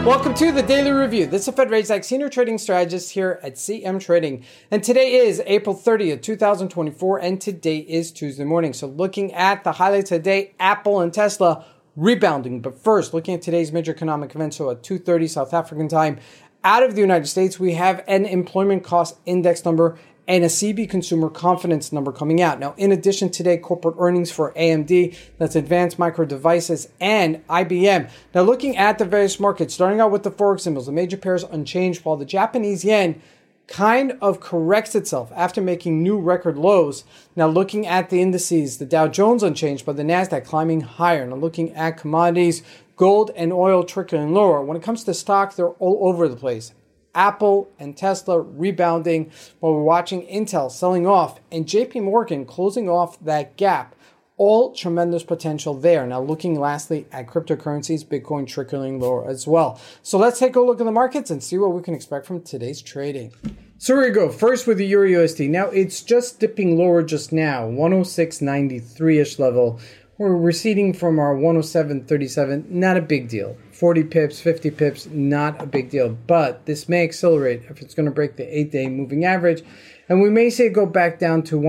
Welcome to the Daily Review. This is Fed Rate Zach, Senior Trading Strategist here at CM Trading. And today is April 30th, 2024, and today is Tuesday morning. So looking at the highlights of the day, Apple and Tesla rebounding. But first, looking at today's major economic events, so at 2:30 South African time, out of the United States, we have an employment cost index number and a CB consumer confidence number coming out. Now, in addition, today, corporate earnings for AMD, that's Advanced Micro Devices, and IBM. Now, looking at the various markets, starting out with the Forex symbols, the major pairs unchanged, while the Japanese yen kind of corrects itself after making new record lows. Now, looking at the indices, the Dow Jones unchanged, but the NASDAQ climbing higher. Now, looking at commodities, gold and oil trickling lower. When it comes to stocks, they're all over the place. Apple and Tesla rebounding while we're watching Intel selling off and JP Morgan closing off that gap. All tremendous potential there. Now looking lastly at cryptocurrencies, Bitcoin trickling lower as well. So let's take a look at the markets and see what we can expect from today's trading. So here we go. First with the Euro USD. Now it's just dipping lower just now, 106.93-ish level. We're receding from our 107.37, not a big deal. 40 pips, 50 pips, not a big deal. But this may accelerate if it's going to break the 8-day moving average. And we may see it go back down to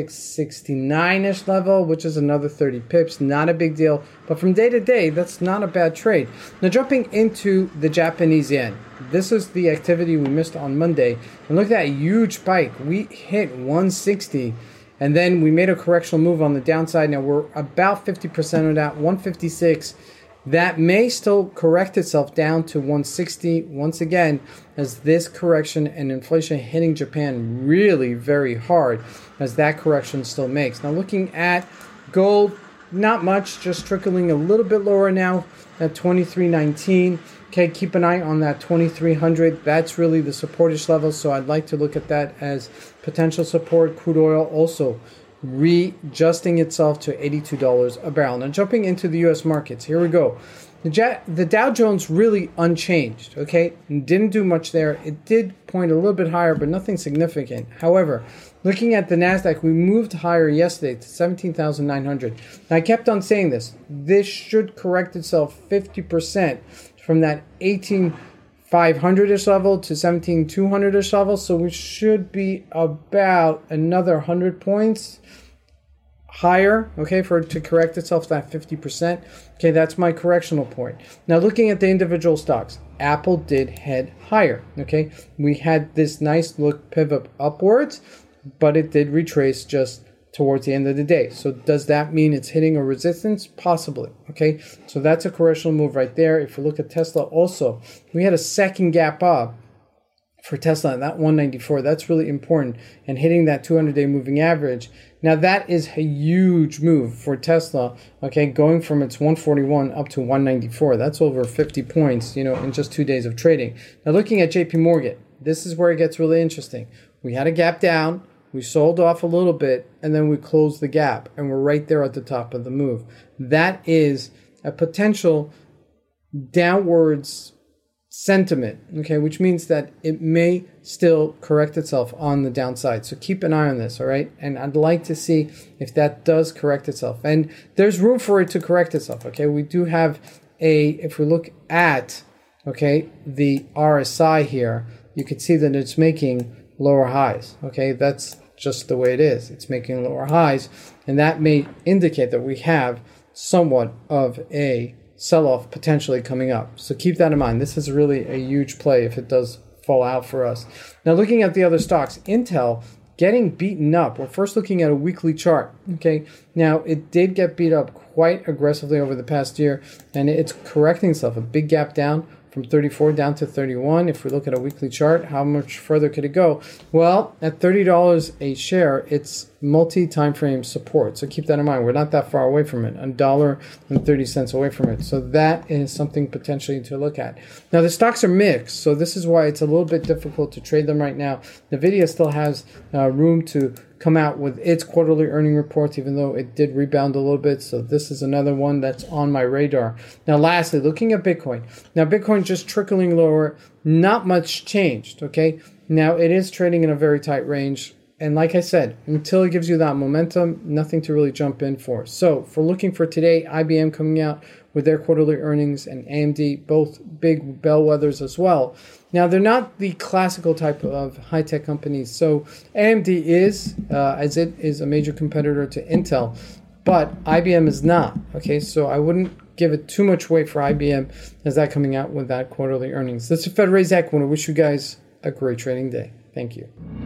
106.69-ish level, which is another 30 pips, not a big deal. But from day to day, that's not a bad trade. Now jumping into the Japanese yen. This is the activity we missed on Monday. And look at that huge spike. We hit 160. And then we made a correctional move on the downside. Now we're about 50% of that, 156. That may still correct itself down to 160 once again, as this correction and inflation hitting Japan really very hard, as that correction still makes. Now looking at gold, not much, just trickling a little bit lower now at 23.19. Okay, keep an eye on that 2300. That's really the supportish level, so I'd like to look at that as potential support. Crude oil also readjusting itself to $82 a barrel. Now jumping into the U.S. markets, here we go. The Dow Jones really unchanged, okay? Didn't do much there. It did point a little bit higher, but nothing significant. However, looking at the NASDAQ, we moved higher yesterday to 17,900. Now, I kept on saying this. This should correct itself 50% from that 18,500-ish level to 17,200-ish level. So we should be about another 100 points higher, okay, for it to correct itself that 50%. Okay, that's my correctional point. Now, looking at the individual stocks, Apple did head higher, okay? We had this nice look pivot upwards, but it did retrace just towards the end of the day. So does that mean it's hitting a resistance? Possibly, okay? So that's a correctional move right there. If we look at Tesla also, we had a second gap up for Tesla, that 194, that's really important, and hitting that 200-day moving average. Now that is a huge move for Tesla, okay, going from its 141 up to 194. That's over 50 points, in just 2 days of trading. Now looking at JP Morgan, this is where it gets really interesting. We had a gap down, we sold off a little bit, and then we closed the gap, and we're right there at the top of the move. That is a potential downwards sentiment, okay, which means that it may still correct itself on the downside. So keep an eye on this, all right? And I'd like to see if that does correct itself. And there's room for it to correct itself, okay? We do have if we look at, okay, the RSI here, you can see that it's making lower highs, okay? That's just the way it is. It's making lower highs, and that may indicate that we have somewhat of a sell-off potentially coming up. So keep that in mind. This is really a huge play if it does fall out for us. Now looking at the other stocks, Intel getting beaten up. We're first looking at a weekly chart, okay? Now it did get beat up quite aggressively over the past year, and it's correcting itself. A big gap down from 34 down to 31. If we look at a weekly chart, how much further could it go? Well, at $30 a share, it's multi-time frame support. So keep that in mind. We're not that far away from it, $1.30 away from it. So that is something potentially to look at. Now, the stocks are mixed, so this is why it's a little bit difficult to trade them right now. NVIDIA still has room to come out with its quarterly earning reports, even though it did rebound a little bit. So this is another one that's on my radar. Now, lastly, looking at Bitcoin. Now, Bitcoin just trickling lower, not much changed, okay? Now, it is trading in a very tight range, And like I said, until it gives you that momentum, nothing to really jump in for. So if we're looking for today, IBM coming out with their quarterly earnings and AMD, both big bellwethers as well. Now, they're not the classical type of high-tech companies. So AMD is, as it is a major competitor to Intel, but IBM is not. Okay, so I wouldn't give it too much weight for IBM as that coming out with that quarterly earnings. This is Fed Raise Equity. I wish you guys a great trading day. Thank you.